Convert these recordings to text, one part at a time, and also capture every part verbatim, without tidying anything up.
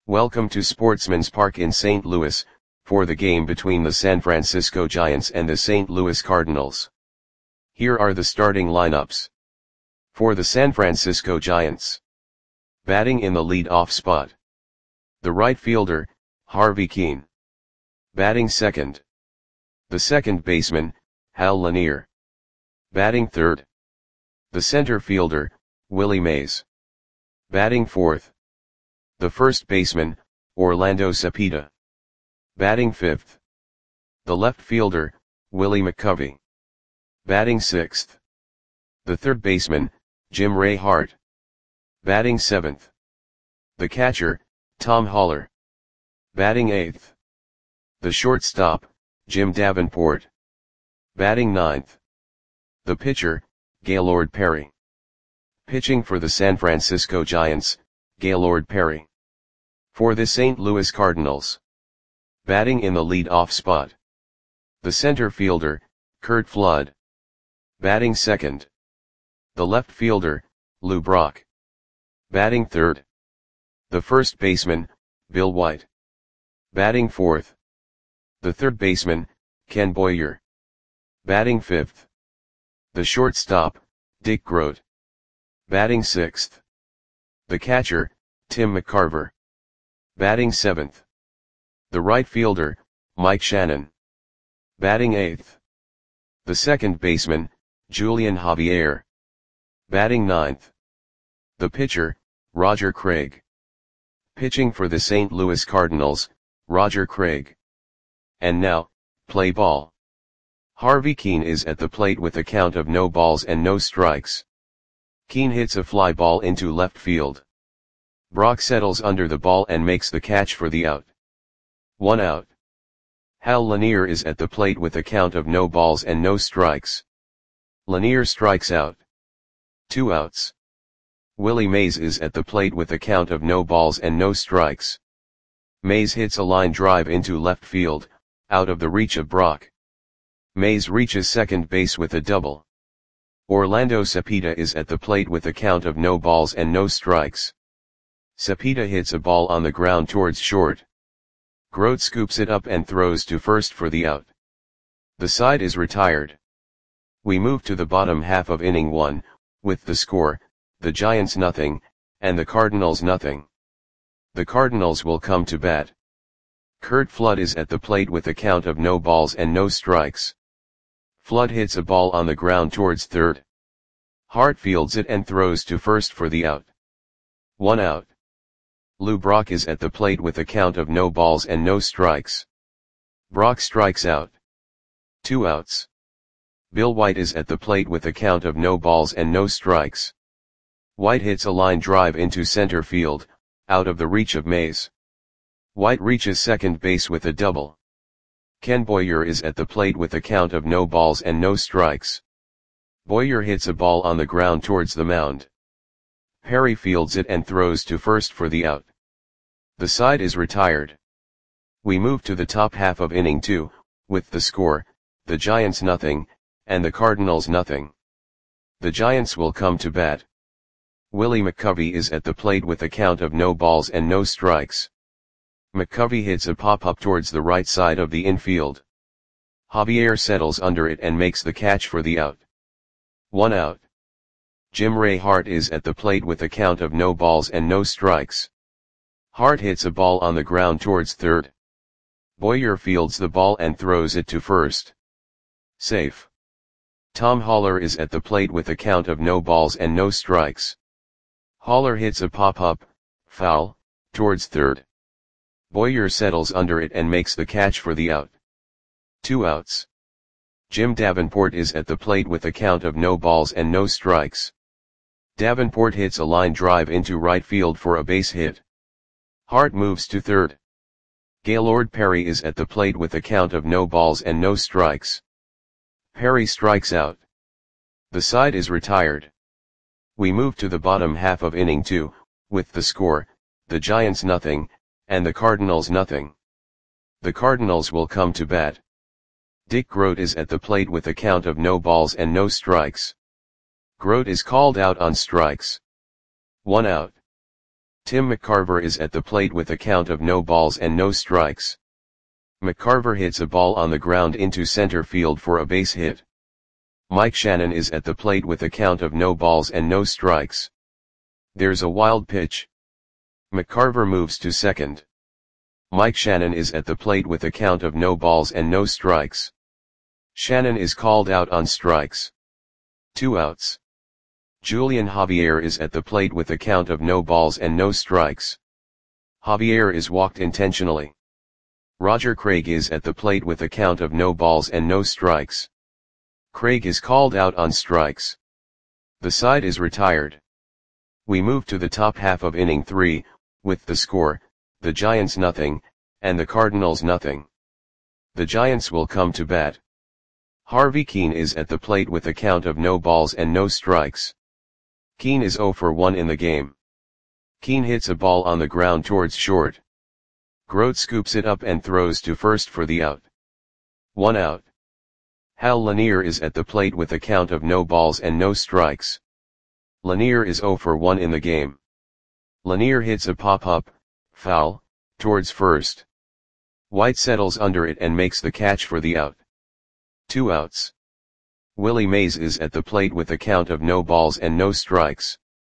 Welcome to Sportsman's Park in Saint Louis, for the game between the San Francisco Giants and the Saint Louis Cardinals. Here are the starting lineups. For the San Francisco Giants. Batting in the lead-off spot. The right fielder, Harvey Kuenn. Batting second. The second baseman, Hal Lanier. Batting third. The center fielder, Willie Mays. Batting fourth. The first baseman, Orlando Cepeda. Batting fifth. The left fielder, Willie McCovey. Batting sixth. The third baseman, Jim Ray Hart. Batting seventh. The catcher, Tom Haller. Batting eighth. The shortstop, Jim Davenport. Batting ninth. The pitcher, Gaylord Perry. Pitching for the San Francisco Giants, Gaylord Perry. For the Saint Louis Cardinals. Batting in the lead-off spot. The center fielder, Curt Flood. Batting second. The left fielder, Lou Brock. Batting third. The first baseman, Bill White. Batting fourth. The third baseman, Ken Boyer. Batting fifth. The shortstop, Dick Groat. Batting sixth. The catcher, Tim McCarver. Batting seventh. The right fielder, Mike Shannon. Batting eighth. The second baseman, Julian Javier. Batting ninth. The pitcher, Roger Craig. Pitching for the Saint Louis Cardinals, Roger Craig. And now, play ball. Harvey Kuenn is at the plate with a count of no balls and no strikes. Kuenn hits a fly ball into left field. Brock settles under the ball and makes the catch for the out. One out. Hal Lanier is at the plate with a count of no balls and no strikes. Lanier strikes out. Two outs. Willie Mays is at the plate with a count of no balls and no strikes. Mays hits a line drive into left field, out of the reach of Brock. Mays reaches second base with a double. Orlando Cepeda is at the plate with a count of no balls and no strikes. Cepeda hits a ball on the ground towards short. Groat scoops it up and throws to first for the out. The side is retired. We move to the bottom half of inning one, with the score, the Giants nothing, and the Cardinals nothing. The Cardinals will come to bat. Curt Flood is at the plate with a count of no balls and no strikes. Flood hits a ball on the ground towards third. Hart fields it and throws to first for the out. One out. Lou Brock is at the plate with a count of no balls and no strikes. Brock strikes out. Two outs. Bill White is at the plate with a count of no balls and no strikes. White hits a line drive into center field, out of the reach of Mays. White reaches second base with a double. Ken Boyer is at the plate with a count of no balls and no strikes. Boyer hits a ball on the ground towards the mound. Perry fields it and throws to first for the out. The side is retired. We move to the top half of inning two, with the score, the Giants nothing, and the Cardinals nothing. The Giants will come to bat. Willie McCovey is at the plate with a count of no balls and no strikes. McCovey hits a pop-up towards the right side of the infield. Javier settles under it and makes the catch for the out. One out. Jim Ray Hart is at the plate with a count of no balls and no strikes. Hart hits a ball on the ground towards third. Boyer fields the ball and throws it to first. Safe. Tom Haller is at the plate with a count of no balls and no strikes. Haller hits a pop-up, foul, towards third. Boyer settles under it and makes the catch for the out. Two outs. Jim Davenport is at the plate with a count of no balls and no strikes. Davenport hits a line drive into right field for a base hit. Hart moves to third. Gaylord Perry is at the plate with a count of no balls and no strikes. Perry strikes out. The side is retired. We move to the bottom half of inning two, with the score, the Giants nothing, and the Cardinals nothing. The Cardinals will come to bat. Dick Groat is at the plate with a count of no balls and no strikes. Groat is called out on strikes. One out. Tim McCarver is at the plate with a count of no balls and no strikes. McCarver hits a ball on the ground into center field for a base hit. Mike Shannon is at the plate with a count of no balls and no strikes. There's a wild pitch. McCarver moves to second. Mike Shannon is at the plate with a count of no balls and no strikes. Shannon is called out on strikes. Two outs. Julian Javier is at the plate with a count of no balls and no strikes. Javier is walked intentionally. Roger Craig is at the plate with a count of no balls and no strikes. Craig is called out on strikes. The side is retired. We move to the top half of inning three, with the score, the Giants nothing, and the Cardinals nothing. The Giants will come to bat. Harvey Kuenn is at the plate with a count of no balls and no strikes. Kuenn is oh for one in the game. Kuenn hits a ball on the ground towards short. Grote scoops it up and throws to first for the out. One out. Hal Lanier is at the plate with a count of no balls and no strikes. Lanier is oh for one in the game. Lanier hits a pop-up, foul, towards first. White settles under it and makes the catch for the out. Two outs. Willie Mays is at the plate with a count of no balls and no strikes.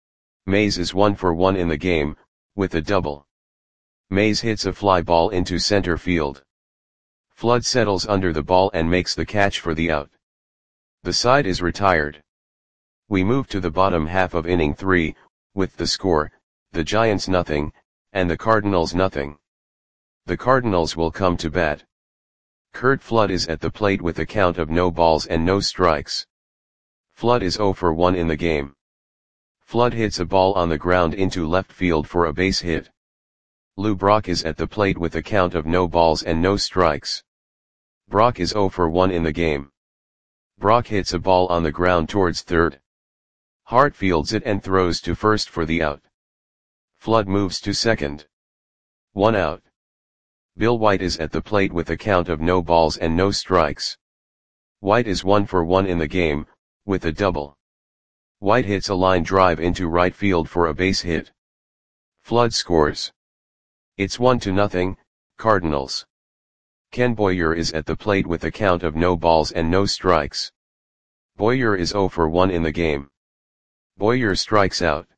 Mays is one for one in the game, with a double. Mays hits a fly ball into center field. Flood settles under the ball and makes the catch for the out. The side is retired. We move to the bottom half of inning three, with the score, the Giants nothing, and the Cardinals nothing. The Cardinals will come to bat. Curt Flood is at the plate with a count of no balls and no strikes. Flood is oh for one in the game. Flood hits a ball on the ground into left field for a base hit. Lou Brock is at the plate with a count of no balls and no strikes. Brock is oh for one in the game. Brock hits a ball on the ground towards third. Hart fields it and throws to first for the out. Flood moves to second. One out. Bill White is at the plate with a count of no balls and no strikes. White is one for one in the game, with a double. White hits a line drive into right field for a base hit. Flood scores. It's one to nothing, Cardinals. Ken Boyer is at the plate with a count of no balls and no strikes. Boyer is oh for one in the game. Boyer strikes out.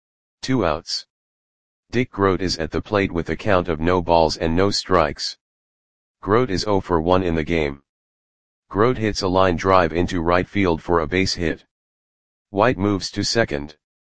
Two outs. Dick Grote is at the plate with a count of no balls and no strikes. Grote is oh for one in the game. Grote hits a line drive into right field for a base hit. White moves to second.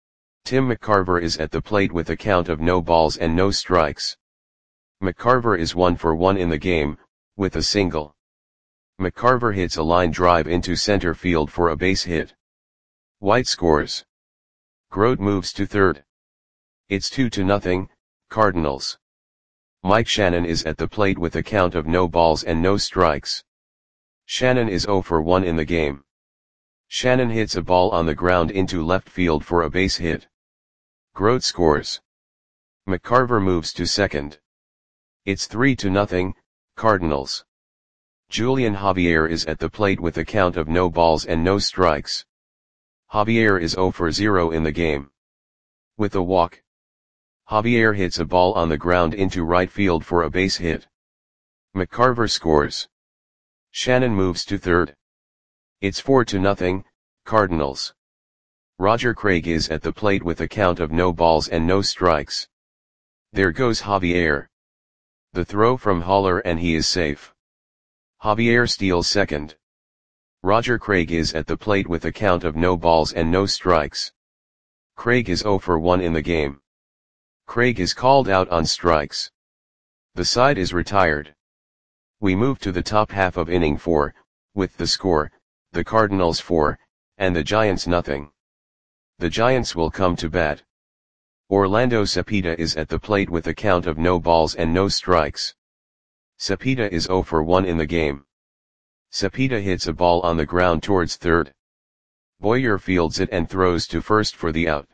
Tim McCarver is at the plate with a count of no balls and no strikes. McCarver is one for one in the game, with a single. McCarver hits a line drive into center field for a base hit. White scores. Grote moves to third. It's two to nothing, Cardinals. Mike Shannon is at the plate with a count of no balls and no strikes. Shannon is oh for one in the game. Shannon hits a ball on the ground into left field for a base hit. Grote scores. McCarver moves to second. It's three to nothing, Cardinals. Julian Javier is at the plate with a count of no balls and no strikes. Javier is oh for zero in the game. With a walk. Javier hits a ball on the ground into right field for a base hit. McCarver scores. Shannon moves to third. It's four to nothing, Cardinals. Roger Craig is at the plate with a count of no balls and no strikes. There goes Javier. The throw from Haller and he is safe. Javier steals second. Roger Craig is at the plate with a count of no balls and no strikes. Craig is oh for one in the game. Craig is called out on strikes. The side is retired. We move to the top half of inning four, with the score, the Cardinals four, and the Giants nothing. The Giants will come to bat. Orlando Cepeda is at the plate with a count of no balls and no strikes. Cepeda is oh for one in the game. Cepeda hits a ball on the ground towards third. Boyer fields it and throws to first for the out.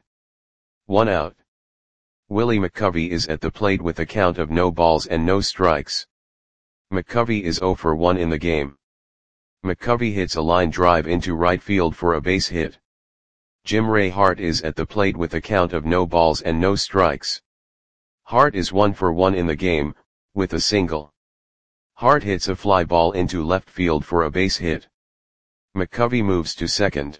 One out. Willie McCovey is at the plate with a count of no balls and no strikes. McCovey is oh for one in the game. McCovey hits a line drive into right field for a base hit. Jim Ray Hart is at the plate with a count of no balls and no strikes. Hart is one for one in the game, with a single. Hart hits a fly ball into left field for a base hit. McCovey moves to second.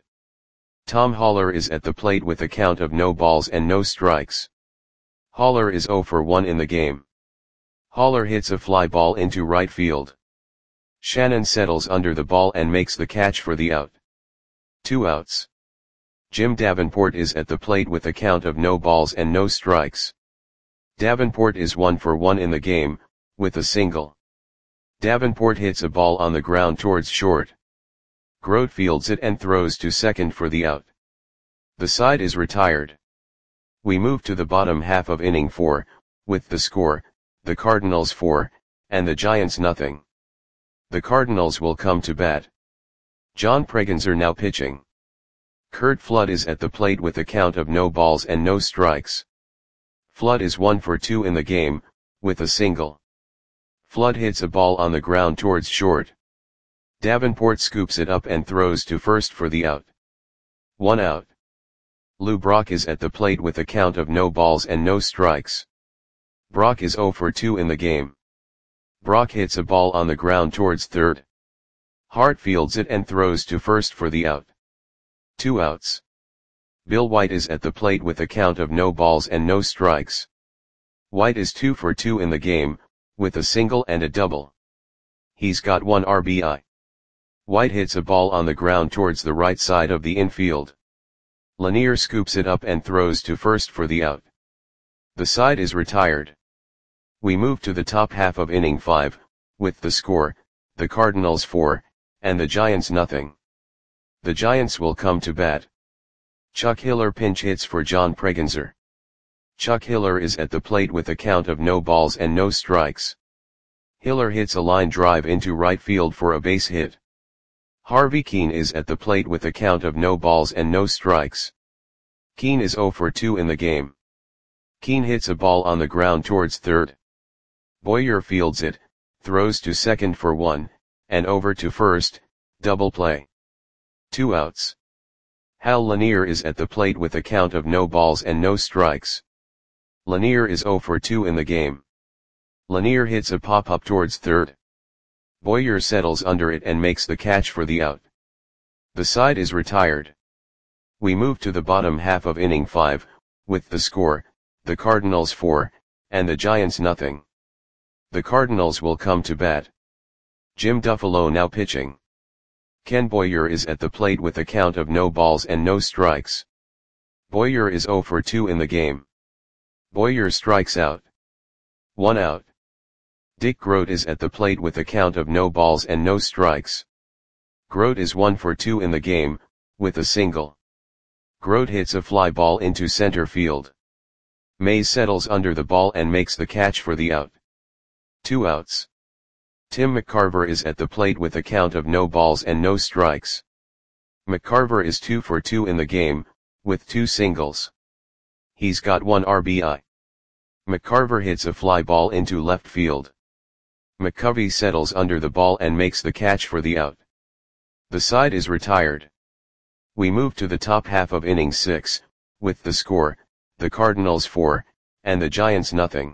Tom Haller is at the plate with a count of no balls and no strikes. Haller is zero for one in the game. Haller hits a fly ball into right field. Shannon settles under the ball and makes the catch for the out. Two outs. Jim Davenport is at the plate with a count of no balls and no strikes. Davenport is one for one in the game, with a single. Davenport hits a ball on the ground towards short. Grote fields it and throws to second for the out. The side is retired. We move to the bottom half of inning four, with the score, the Cardinals four, and the Giants nothing. The Cardinals will come to bat. John Pregenzer now pitching. Curt Flood is at the plate with a count of no balls and no strikes. Flood is one for two in the game, with a single. Flood hits a ball on the ground towards short. Davenport scoops it up and throws to first for the out. One out. Lou Brock is at the plate with a count of no balls and no strikes. Brock is zero for two in the game. Brock hits a ball on the ground towards third. Hart fields it and throws to first for the out. Two outs. Bill White is at the plate with a count of no balls and no strikes. White is two for two in the game, with a single and a double. He's got one R B I. White hits a ball on the ground towards the right side of the infield. Lanier scoops it up and throws to first for the out. The side is retired. We move to the top half of inning five, with the score, the Cardinals four, and the Giants nothing. The Giants will come to bat. Chuck Hiller pinch hits for John Pregenzer. Chuck Hiller is at the plate with a count of no balls and no strikes. Hiller hits a line drive into right field for a base hit. Harvey Keene is at the plate with a count of no balls and no strikes. Keene is zero for two in the game. Keene hits a ball on the ground towards third. Boyer fields it, throws to second for one, and over to first, double play. Two outs. Hal Lanier is at the plate with a count of no balls and no strikes. Lanier is zero for two in the game. Lanier hits a pop-up towards third. Boyer settles under it and makes the catch for the out. The side is retired. We move to the bottom half of inning five, with the score, the Cardinals four, and the Giants nothing. The Cardinals will come to bat. Jim Duffalo now pitching. Ken Boyer is at the plate with a count of no balls and no strikes. Boyer is zero for two in the game. Boyer strikes out. One out. Dick Grote is at the plate with a count of no balls and no strikes. Grote is one for two in the game, with a single. Grote hits a fly ball into center field. Mays settles under the ball and makes the catch for the out. Two outs. Tim McCarver is at the plate with a count of no balls and no strikes. McCarver is two for two in the game, with two singles. He's got one R B I. McCarver hits a fly ball into left field. McCovey settles under the ball and makes the catch for the out. The side is retired. We move to the top half of inning six, with the score, the Cardinals four, and the Giants nothing.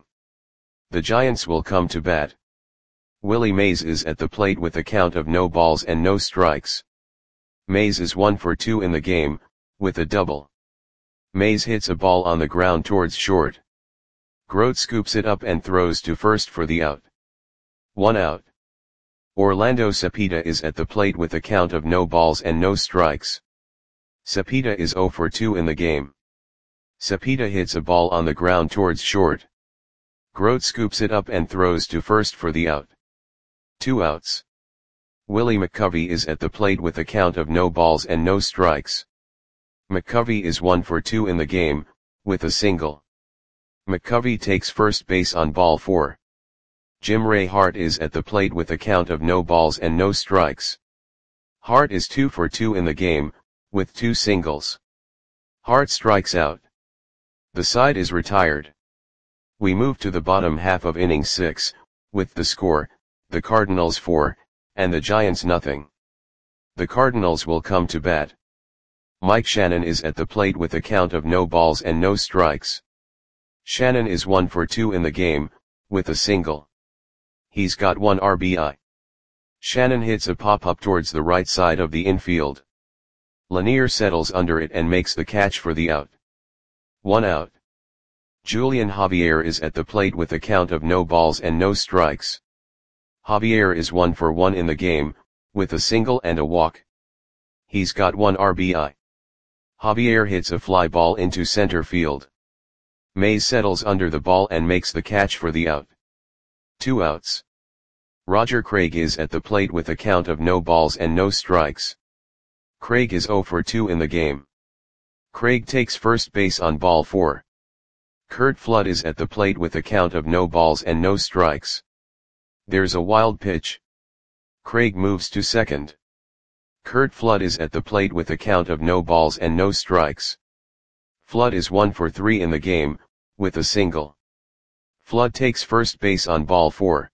The Giants will come to bat. Willie Mays is at the plate with a count of no balls and no strikes. Mays is one for two in the game, with a double. Mays hits a ball on the ground towards short. Grote scoops it up and throws to first for the out. One out. Orlando Cepeda is at the plate with a count of no balls and no strikes. Cepeda is zero for two in the game. Cepeda hits a ball on the ground towards short. Grote scoops it up and throws to first for the out. Two outs. Willie McCovey is at the plate with a count of no balls and no strikes. McCovey is one for two in the game, with a single. McCovey takes first base on ball four. Jim Ray Hart is at the plate with a count of no balls and no strikes. Hart is two for two in the game, with two singles. Hart strikes out. The side is retired. We move to the bottom half of inning six, with the score, the Cardinals four, and the Giants nothing. The Cardinals will come to bat. Mike Shannon is at the plate with a count of no balls and no strikes. Shannon is one for two in the game, with a single. He's got one R B I. Shannon hits a pop-up towards the right side of the infield. Lanier settles under it and makes the catch for the out. One out. Julian Javier is at the plate with a count of no balls and no strikes. Javier is one for one in the game, with a single and a walk. He's got one R B I. Javier hits a fly ball into center field. Mays settles under the ball and makes the catch for the out. Two outs. Roger Craig is at the plate with a count of no balls and no strikes. Craig is zero for two in the game. Craig takes first base on ball four. Curt Flood is at the plate with a count of no balls and no strikes. There's a wild pitch. Craig moves to second. Curt Flood is at the plate with a count of no balls and no strikes. Flood is one for three in the game, with a single. Flood takes first base on ball four.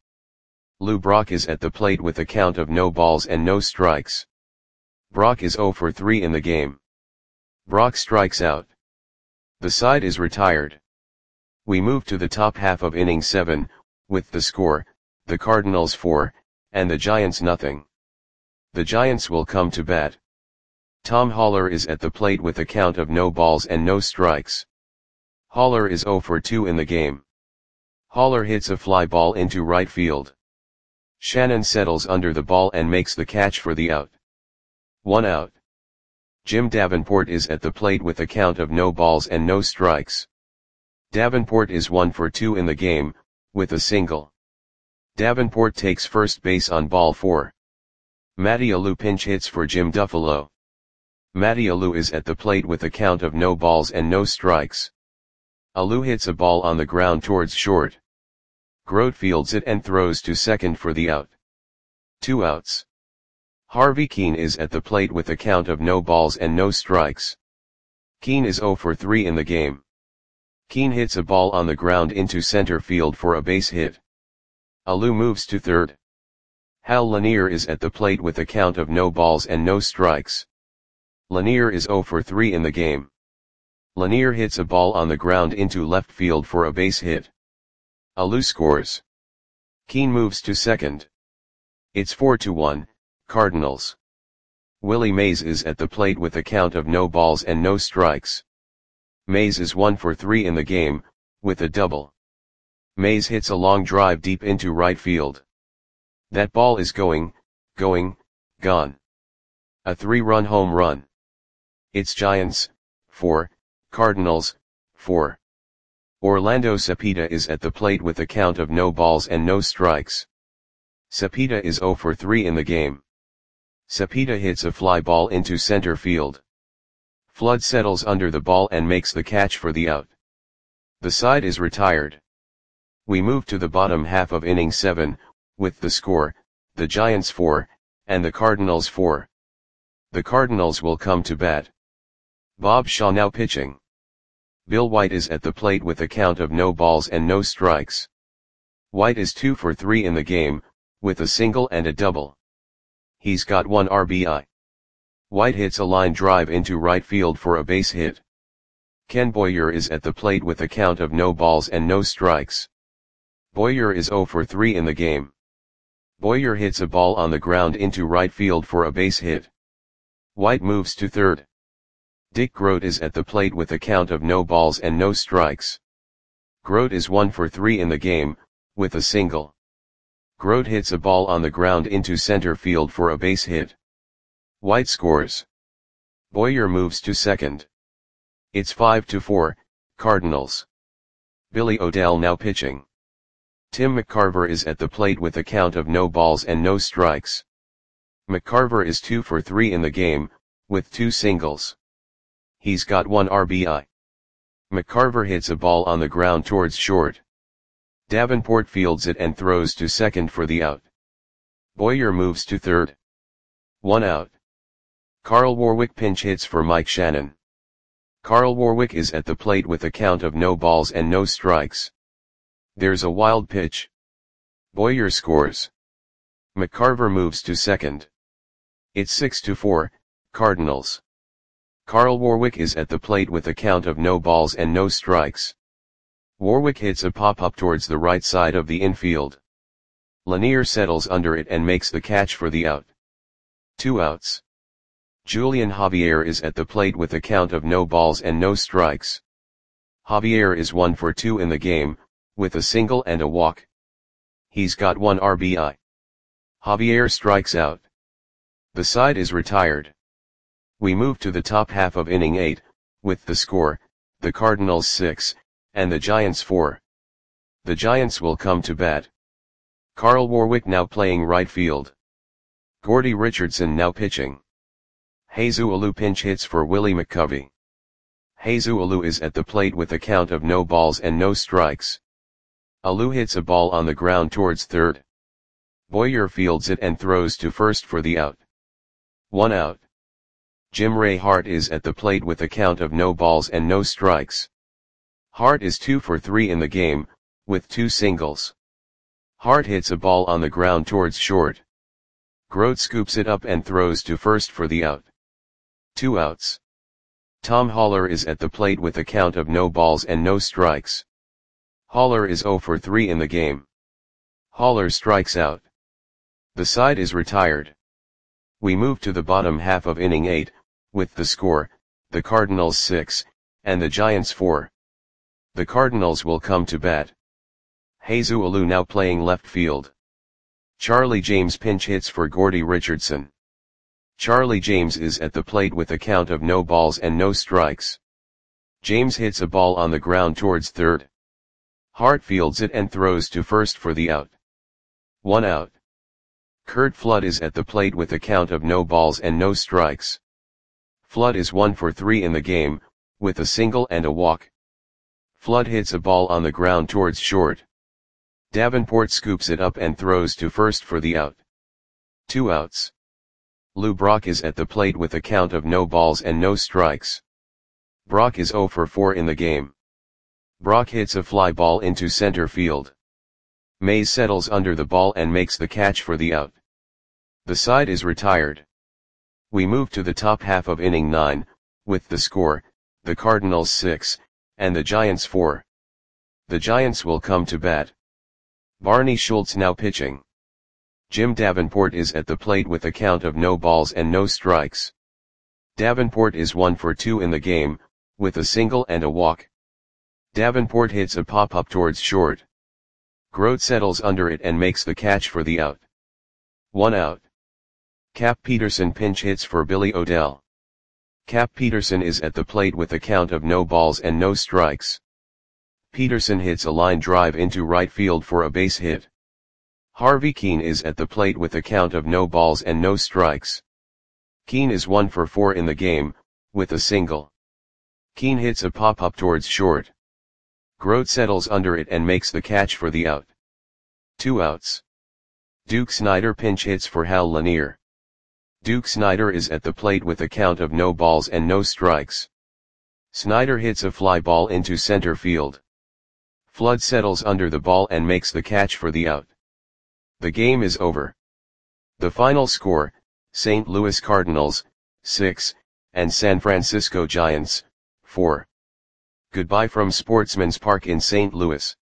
Lou Brock is at the plate with a count of no balls and no strikes. Brock is zero for three in the game. Brock strikes out. The side is retired. We move to the top half of inning seven, with the score, the Cardinals four, and the Giants nothing. The Giants will come to bat. Tom Haller is at the plate with a count of no balls and no strikes. Haller is zero for two in the game. Haller hits a fly ball into right field. Shannon settles under the ball and makes the catch for the out. One out. Jim Davenport is at the plate with a count of no balls and no strikes. Davenport is one for two in the game, with a single. Davenport takes first base on ball four. Matty Alou pinch hits for Jim Duffalo. Matty Alou is at the plate with a count of no balls and no strikes. Alou hits a ball on the ground towards short. Grote fields it and throws to second for the out. Two outs. Harvey Keene is at the plate with a count of no balls and no strikes. Keene is zero for three in the game. Keene hits a ball on the ground into center field for a base hit. Alou moves to third. Hal Lanier is at the plate with a count of no balls and no strikes. Lanier is zero for three in the game. Lanier hits a ball on the ground into left field for a base hit. Alou scores. Keene moves to second. It's four to one, Cardinals. Willie Mays is at the plate with a count of no balls and no strikes. Mays is one for three in the game, with a double. Mays hits a long drive deep into right field. That ball is going, going, gone. A three-run home run. It's Giants, four, Cardinals, four. Orlando Cepeda is at the plate with a count of no balls and no strikes. Cepeda is zero for three in the game. Cepeda hits a fly ball into center field. Flood settles under the ball and makes the catch for the out. The side is retired. We move to the bottom half of inning seven, with the score, the Giants four, and the Cardinals four. The Cardinals will come to bat. Bob Shaw now pitching. Bill White is at the plate with a count of no balls and no strikes. White is two for three in the game, with a single and a double. He's got one R B I. White hits a line drive into right field for a base hit. Ken Boyer is at the plate with a count of no balls and no strikes. Boyer is zero for three in the game. Boyer hits a ball on the ground into right field for a base hit. White moves to third. Dick Grote is at the plate with a count of no balls and no strikes. Grote is one for three in the game, with a single. Grote hits a ball on the ground into center field for a base hit. White scores. Boyer moves to second. It's five to four, Cardinals. Billy O'Dell now pitching. Tim McCarver is at the plate with a count of no balls and no strikes. McCarver is two for three in the game, with two singles. He's got one R B I. McCarver hits a ball on the ground towards short. Davenport fields it and throws to second for the out. Boyer moves to third. One out. Carl Warwick pinch hits for Mike Shannon. Carl Warwick is at the plate with a count of no balls and no strikes. There's a wild pitch. Boyer scores. McCarver moves to second. It's six to four, Cardinals. Carl Warwick is at the plate with a count of no balls and no strikes. Warwick hits a pop-up towards the right side of the infield. Lanier settles under it and makes the catch for the out. Two outs. Julian Javier is at the plate with a count of no balls and no strikes. Javier is one for two in the game, with a single and a walk. He's got one R B I. Javier strikes out. The side is retired. We move to the top half of inning eight, with the score, the Cardinals six, and the Giants four. The Giants will come to bat. Carl Warwick now playing right field. Gordy Richardson now pitching. Jesus Alou pinch hits for Willie McCovey. Jesus Alou is at the plate with a count of no balls and no strikes. Alou hits a ball on the ground towards third. Boyer fields it and throws to first for the out. One out. Jim Ray Hart is at the plate with a count of no balls and no strikes. Hart is two for three in the game, with two singles. Hart hits a ball on the ground towards short. Grote scoops it up and throws to first for the out. Two outs. Tom Haller is at the plate with a count of no balls and no strikes. Haller is zero for three in the game. Haller strikes out. The side is retired. We move to the bottom half of inning eight, with the score, the Cardinals six, and the Giants four. The Cardinals will come to bat. Jesus Alou now playing left field. Charlie James pinch hits for Gordy Richardson. Charlie James is at the plate with a count of no balls and no strikes. James hits a ball on the ground towards third. Hart fields it and throws to first for the out. One out. Curt Flood is at the plate with a count of no balls and no strikes. Flood is one for three in the game, with a single and a walk. Flood hits a ball on the ground towards short. Davenport scoops it up and throws to first for the out. Two outs. Lou Brock is at the plate with a count of no balls and no strikes. Brock is zero for four in the game. Brock hits a fly ball into center field. Mays settles under the ball and makes the catch for the out. The side is retired. We move to the top half of inning nine, with the score, the Cardinals six, and the Giants four. The Giants will come to bat. Barney Schultz now pitching. Jim Davenport is at the plate with a count of no balls and no strikes. Davenport is one for two in the game, with a single and a walk. Davenport hits a pop-up towards short. Grote settles under it and makes the catch for the out. One out. Cap Peterson pinch hits for Billy Odell. Cap Peterson is at the plate with a count of no balls and no strikes. Peterson hits a line drive into right field for a base hit. Harvey Keene is at the plate with a count of no balls and no strikes. Keene is one for four in the game, with a single. Keene hits a pop-up towards short. Grote settles under it and makes the catch for the out. Two outs. Duke Snider pinch hits for Hal Lanier. Duke Snider is at the plate with a count of no balls and no strikes. Snider hits a fly ball into center field. Flood settles under the ball and makes the catch for the out. The game is over. The final score, Saint Louis Cardinals, six, and San Francisco Giants, four. Goodbye from Sportsman's Park in Saint Louis.